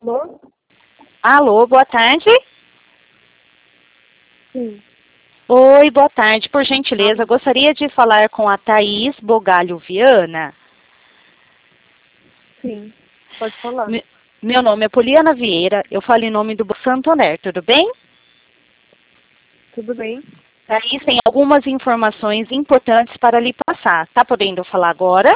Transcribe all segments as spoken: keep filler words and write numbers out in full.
Alô? Alô, boa tarde. Sim. Oi, boa tarde. Por gentileza, gostaria de falar com a Thaís Bogalho Viana. Sim, pode falar. Me- Meu nome é Poliana Vieira, eu falo em nome do Banco Santander, tudo bem? Tudo bem? Thaís tem algumas informações importantes para lhe passar. Tá podendo falar agora?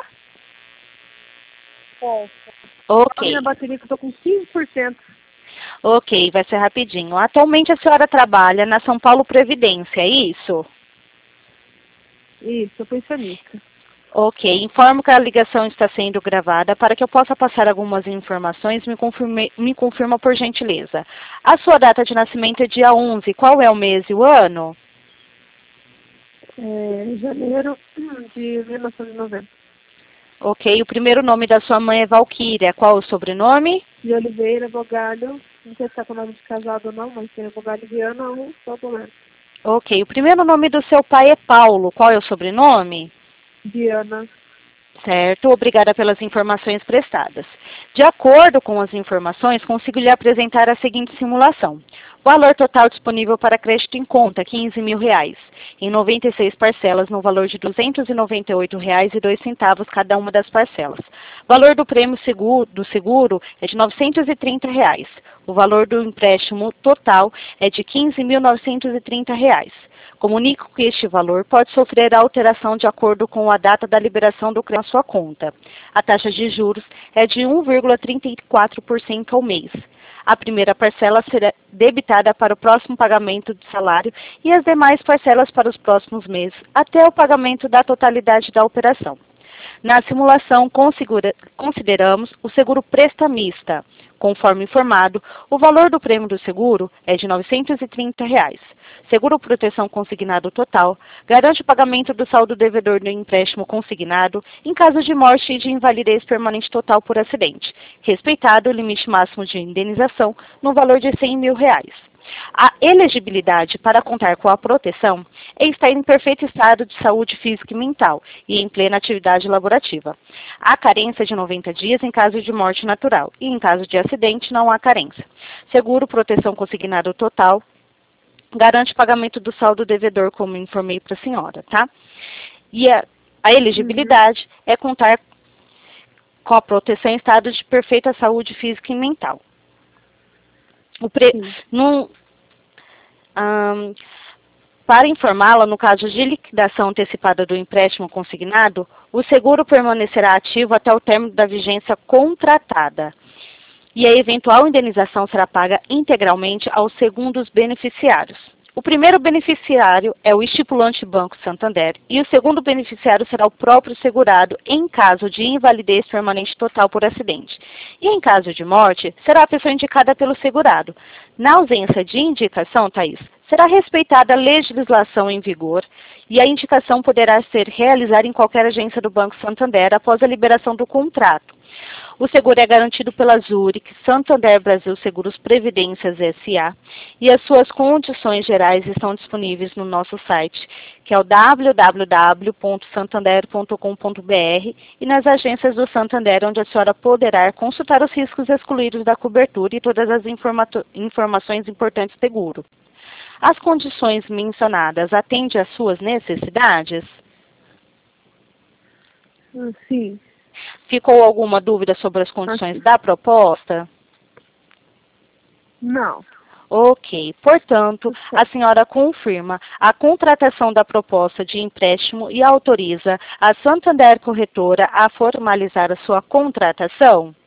Posso. A minha Ok, bateria que eu tô com quinze por cento. ok, vai ser rapidinho. Atualmente a senhora trabalha na São Paulo Previdência, é isso? Isso, eu pensionista. Ok, informo que a ligação está sendo gravada. Para que eu possa passar algumas informações, me, confirme, me confirma por gentileza. A sua data de nascimento é dia onze. Qual é o mês e o ano? É, janeiro de mil novecentos e noventa. Ok, o primeiro nome da sua mãe é Valquíria. Qual o sobrenome? De Oliveira, Bogalho. Não sei se tá com o nome de casado ou não, mas tem Bogalho Viana ou só Bogalho. Ok, o primeiro nome do seu pai é Paulo. Qual é o sobrenome? Viana. Certo, obrigada pelas informações prestadas. De acordo com as informações, consigo lhe apresentar a seguinte simulação. Valor total disponível para crédito em conta, quinze mil reais, em noventa e seis parcelas no valor de duzentos e noventa e oito reais e dois centavos cada uma das parcelas. Valor do prêmio seguro, do seguro é de novecentos e trinta reais. O valor do empréstimo total é de quinze mil novecentos e trinta reais. Comunico que este valor pode sofrer alteração de acordo com a data da liberação do crédito na sua conta. A taxa de juros é de um vírgula trinta e quatro por cento ao mês. A primeira parcela será debitada para o próximo pagamento do salário e as demais parcelas para os próximos meses, até o pagamento da totalidade da operação. Na simulação, consideramos o seguro prestamista. Conforme informado, o valor do prêmio do seguro é de novecentos e trinta reais. Seguro proteção consignado total garante o pagamento do saldo devedor do empréstimo consignado em caso de morte e de invalidez permanente total por acidente, respeitado o limite máximo de indenização no valor de cem mil reais. A elegibilidade para contar com a proteção é estar em perfeito estado de saúde física e mental e em plena atividade laborativa. Há carência de noventa dias em caso de morte natural e em caso de acidente não há carência. Seguro proteção consignado total garante o pagamento do saldo devedor, como informei para a senhora, tá? E a, a elegibilidade uhum. é contar com a proteção em estado de perfeita saúde física e mental. O pre... no, um, para informá-la, no caso de liquidação antecipada do empréstimo consignado, o seguro permanecerá ativo até o término da vigência contratada. E a eventual indenização será paga integralmente aos segundos beneficiários. O primeiro beneficiário é o estipulante Banco Santander e o segundo beneficiário será o próprio segurado em caso de invalidez permanente total por acidente. E em caso de morte, será a pessoa indicada pelo segurado. Na ausência de indicação, Thaís, será respeitada a legislação em vigor e a indicação poderá ser realizada em qualquer agência do Banco Santander após a liberação do contrato. O seguro é garantido pela Zurich, Santander Brasil Seguros Previdências S A e as suas condições gerais estão disponíveis no nosso site, que é o w w w ponto santander ponto com ponto b r e nas agências do Santander, onde a senhora poderá consultar os riscos excluídos da cobertura e todas as informa informações importantes do seguro. As condições mencionadas atendem às suas necessidades? Sim. Ficou alguma dúvida sobre as condições da proposta? Não. Ok. Portanto, a senhora confirma a contratação da proposta de empréstimo e autoriza a Santander Corretora a formalizar a sua contratação?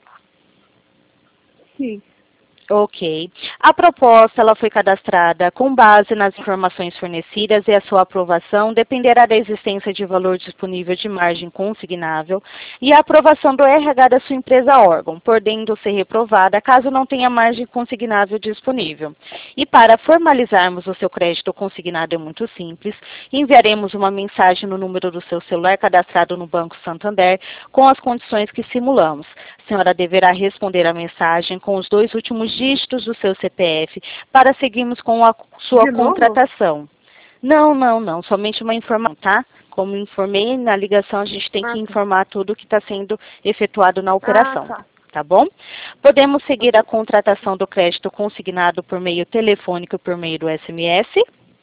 Sim. Ok. A proposta ela foi cadastrada com base nas informações fornecidas e a sua aprovação dependerá da existência de valor disponível de margem consignável e a aprovação do R H da sua empresa órgão, podendo ser reprovada caso não tenha margem consignável disponível. E para formalizarmos o seu crédito consignado é muito simples, enviaremos uma mensagem no número do seu celular cadastrado no Banco Santander com as condições que simulamos. A senhora deverá responder a mensagem com os dois últimos dígitos do seu C P F para seguirmos com a sua contratação. Não, não, não, somente uma informação, tá? Como informei na ligação, a gente tem ah, que tá. informar tudo que está sendo efetuado na operação, Ah, tá. tá bom? Podemos seguir a contratação do crédito consignado por meio telefônico e por meio do S M S.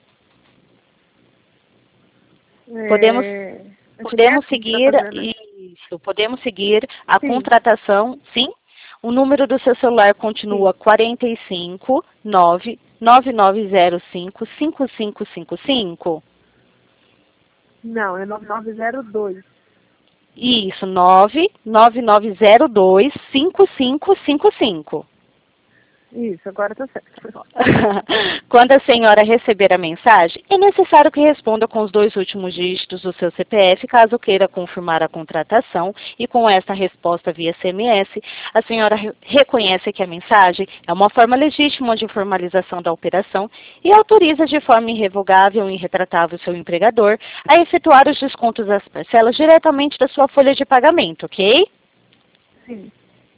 Podemos, É, podemos S M S que seguir, tá fazendo, né? isso, podemos seguir a Sim. contratação, sim. O número do seu celular continua Sim. quarenta e cinco, nove nove nove zero cinco, cinco cinco cinco cinco. Não, é nove nove zero dois. Isso, nove nove nove zero dois, cinco cinco cinco cinco. Isso, agora tá certo. Quando a senhora receber a mensagem, é necessário que responda com os dois últimos dígitos do seu C P F, caso queira confirmar a contratação, e com esta resposta via S M S, a senhora re- reconhece que a mensagem é uma forma legítima de formalização da operação e autoriza de forma irrevogável e irretratável o seu empregador a efetuar os descontos das parcelas diretamente da sua folha de pagamento, ok? Sim.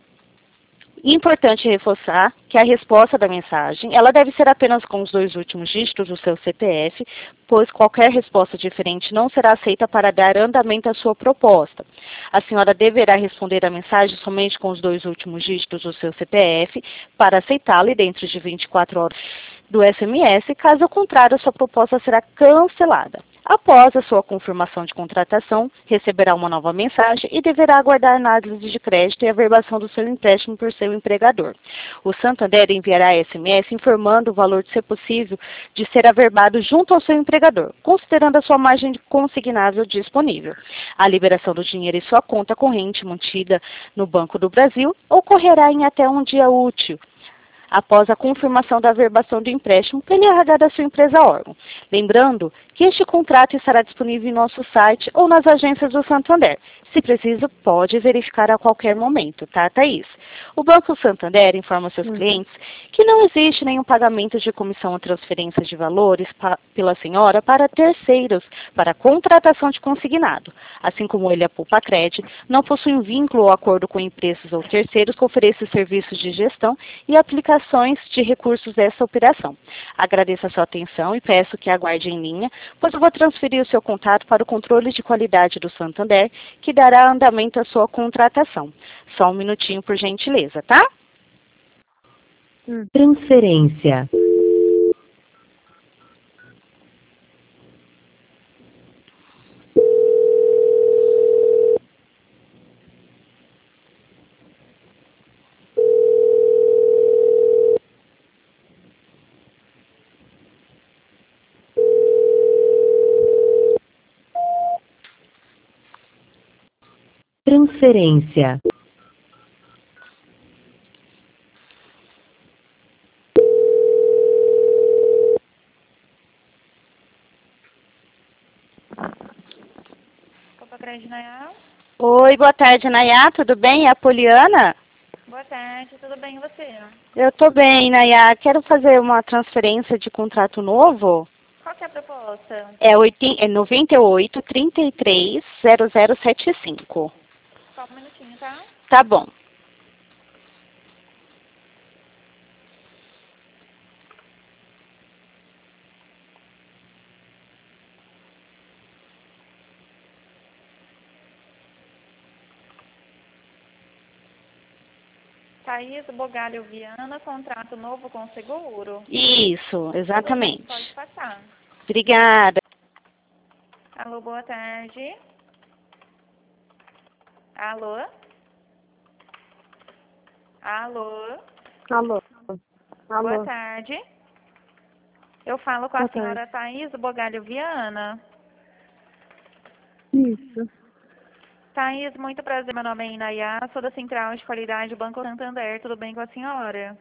Importante reforçar que a resposta da mensagem, ela deve ser apenas com os dois últimos dígitos do seu C P F, pois qualquer resposta diferente não será aceita para dar andamento à sua proposta. A senhora deverá responder a mensagem somente com os dois últimos dígitos do seu C P F para aceitá-la e dentro de vinte e quatro horas do S M S, caso contrário, a sua proposta será cancelada. Após a sua confirmação de contratação, receberá uma nova mensagem e deverá aguardar a análise de crédito e a averbação do seu empréstimo por seu empregador. O Santander enviará S M S informando o valor de ser possível de ser averbado junto ao seu empregador, considerando a sua margem consignável disponível. A liberação do dinheiro em sua conta corrente mantida no Banco do Brasil ocorrerá em até um dia útil após a confirmação da averbação do empréstimo pela R H da sua empresa órgão. Lembrando que este contrato estará disponível em nosso site ou nas agências do Santander. Se preciso, pode verificar a qualquer momento, tá, Thaís? O Banco Santander informa seus Hum. clientes que não existe nenhum pagamento de comissão ou transferência de valores pa pela senhora para terceiros, para contratação de consignado. Assim como ele, a Poupa Cred, não possui um vínculo ou acordo com empresas ou terceiros que ofereçam serviços de gestão e aplicações de recursos dessa operação. Agradeço a sua atenção e peço que aguarde em linha, pois eu vou transferir o seu contato para o controle de qualidade do Santander, que dará andamento à sua contratação. Só um minutinho, por gentileza, tá? Hum. Transferência. Transferência. Poupa Cred Nayá. Oi, boa tarde, Nayá, tudo bem? É a Poliana? Boa tarde, tudo bem e você? Eu tô bem, Nayá. Quero fazer uma transferência de contrato novo. Qual que é a proposta? É, oitenta, é noventa e oito, trinta e três, zero zero setenta e cinco. Só um minutinho, tá? Tá bom. Thaís Bogalho Viana, contrato novo com seguro. Isso, exatamente. Pode passar. Obrigada. Alô, boa tarde. Alô? Alô? Alô. Boa Alô. tarde. Eu falo com a Boa senhora Thaís Bogalho Viana. Isso. Thaís, muito prazer, meu nome é Inayá, sou da Central de Qualidade do Banco Santander, tudo bem com a senhora?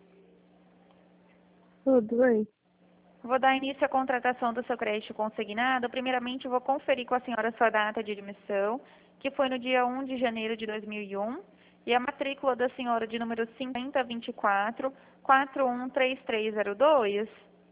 Tudo bem. Vou dar início à contratação do seu crédito consignado. Primeiramente, vou conferir com a senhora sua data de admissão, que foi no dia um de janeiro de dois mil e um, e a matrícula da senhora de número cinquenta vinte e quatro, quatro um três três zero dois.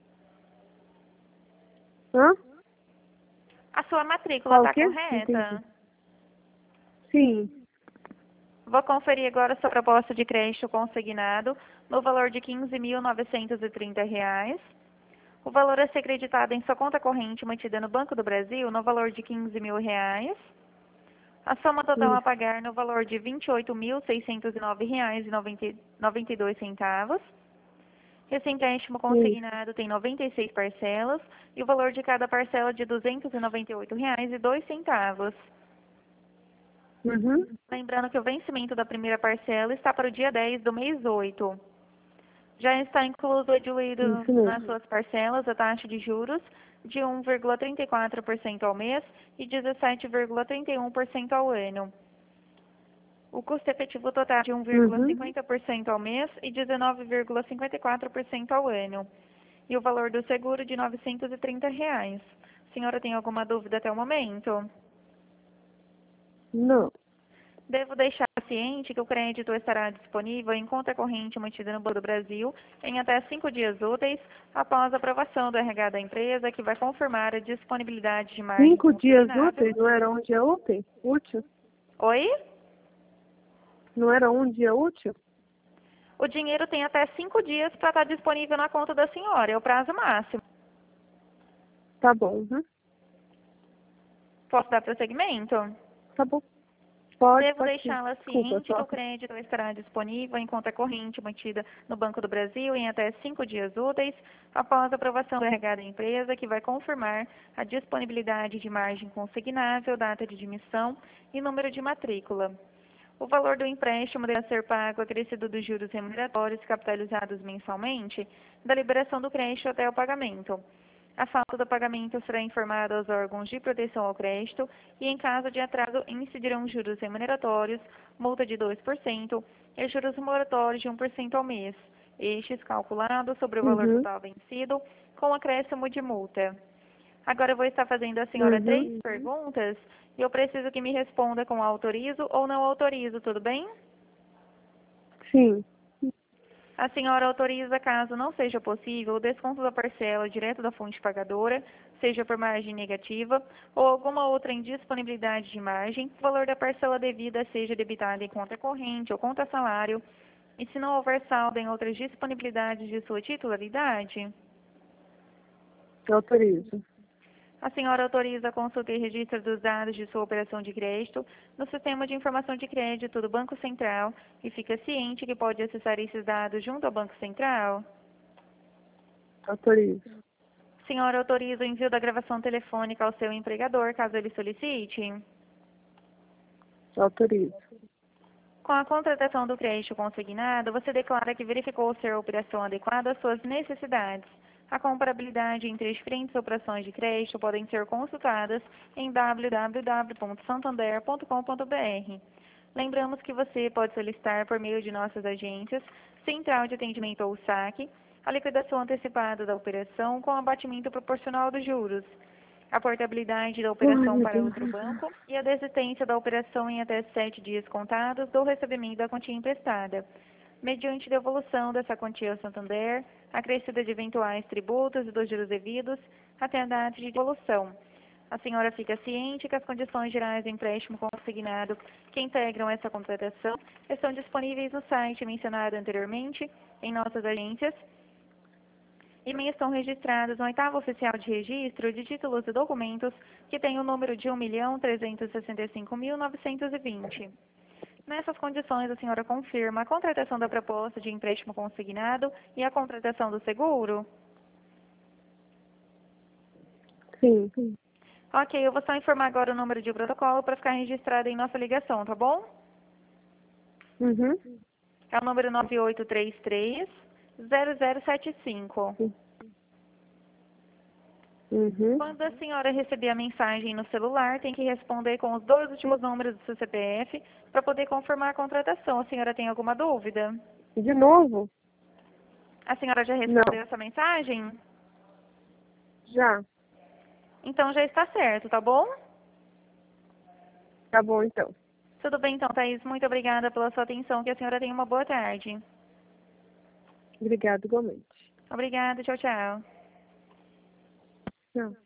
Hã? A sua matrícula Qual está que é? correta? Entendi. Sim. Vou conferir agora sua proposta de crédito consignado no valor de quinze mil novecentos e trinta reais. O valor a ser creditado em sua conta corrente mantida no Banco do Brasil no valor de quinze mil reais. A soma total Hum. a pagar no valor de vinte e oito mil, seiscentos e nove reais e noventa e dois centavos. Esse empréstimo consignado tem noventa e seis parcelas e o valor de cada parcela de duzentos e noventa e oito reais e dois centavos. Uhum. Lembrando que o vencimento da primeira parcela está para o dia dez do mês oito. Já está incluso e diluído Isso mesmo. nas suas parcelas a taxa de juros de um vírgula trinta e quatro por cento ao mês e dezessete vírgula trinta e um por cento ao ano. O custo efetivo total de um vírgula Uhum. cinquenta por cento ao mês e dezenove vírgula cinquenta e quatro por cento ao ano. E o valor do seguro de novecentos e trinta reais. A senhora tem alguma dúvida até o momento? Não. Devo deixar ciente que o crédito estará disponível em conta corrente mantida no Banco do Brasil em até cinco dias úteis após a aprovação do R H da empresa, que vai confirmar a disponibilidade de margem Cinco dias consignável. úteis? Não era um dia útil? Útil? Oi? Não era um dia útil? O dinheiro tem até cinco dias para estar disponível na conta da senhora, é o prazo máximo. Tá bom. Uhum. Posso dar prosseguimento? Tá bom. Pode, Devo pode sim. deixá-la Desculpa, ciente que só. o crédito estará disponível em conta corrente mantida no Banco do Brasil em até cinco dias úteis após a aprovação do R H da empresa, que vai confirmar a disponibilidade de margem consignável, data de admissão e número de matrícula. O valor do empréstimo deve ser pago acrescido dos juros remuneratórios capitalizados mensalmente da liberação do crédito até o pagamento. A falta do pagamento será informada aos órgãos de proteção ao crédito e, em caso de atraso, incidirão juros remuneratórios, multa de dois por cento e juros moratórios de um por cento ao mês, estes calculados sobre o valor Uhum. total vencido, com acréscimo de multa. Agora eu vou estar fazendo à senhora Uhum. três perguntas e eu preciso que me responda com autorizo ou não autorizo, tudo bem? Sim. A senhora autoriza, caso não seja possível, o desconto da parcela direto da fonte pagadora, seja por margem negativa ou alguma outra indisponibilidade de margem, o valor da parcela devida seja debitado em conta corrente ou conta salário, e se não houver saldo em outras disponibilidades de sua titularidade, Autorizo. a senhora autoriza a consulta e registro dos dados de sua operação de crédito no Sistema de Informação de Crédito do Banco Central e fica ciente que pode acessar esses dados junto ao Banco Central? Autorizo. A senhora autoriza o envio da gravação telefônica ao seu empregador, caso ele solicite? Autorizo. Com a contratação do crédito consignado, você declara que verificou ser a operação adequada às suas necessidades. A comparabilidade entre as diferentes operações de crédito podem ser consultadas em w w w ponto santander ponto com ponto b r. Lembramos que você pode solicitar por meio de nossas agências, Central de Atendimento ou saque, a liquidação antecipada da operação com abatimento proporcional dos juros, a portabilidade da Ai, operação meu para Deus. outro banco e a desistência da operação em até sete dias contados do recebimento da quantia emprestada, mediante devolução dessa quantia ao Santander, acrescida de eventuais tributos e dos juros devidos até a data de devolução. A senhora fica ciente que as condições gerais do empréstimo consignado que integram essa contratação estão disponíveis no site mencionado anteriormente, em nossas agências, e também estão registrados no oitavo oficial de registro de títulos e documentos, que tem o número de um milhão trezentos e sessenta e cinco mil novecentos e vinte. Nessas condições, a senhora confirma a contratação da proposta de empréstimo consignado e a contratação do seguro? Sim. Ok, eu vou só informar agora o número de protocolo para ficar registrado em nossa ligação, tá bom? Uhum. É o número nove oito três três, zero zero sete cinco. Uhum. Quando a senhora receber a mensagem no celular, tem que responder com os dois últimos números do seu C P F para poder confirmar a contratação. A senhora tem alguma dúvida? De novo? A senhora já respondeu Não. essa mensagem? Já. Então já está certo, tá bom? Tá bom, então. Tudo bem então, Thaís. Muito obrigada pela sua atenção. Que a senhora tenha uma boa tarde. Obrigada, igualmente. Obrigada. Tchau, tchau. Tchau.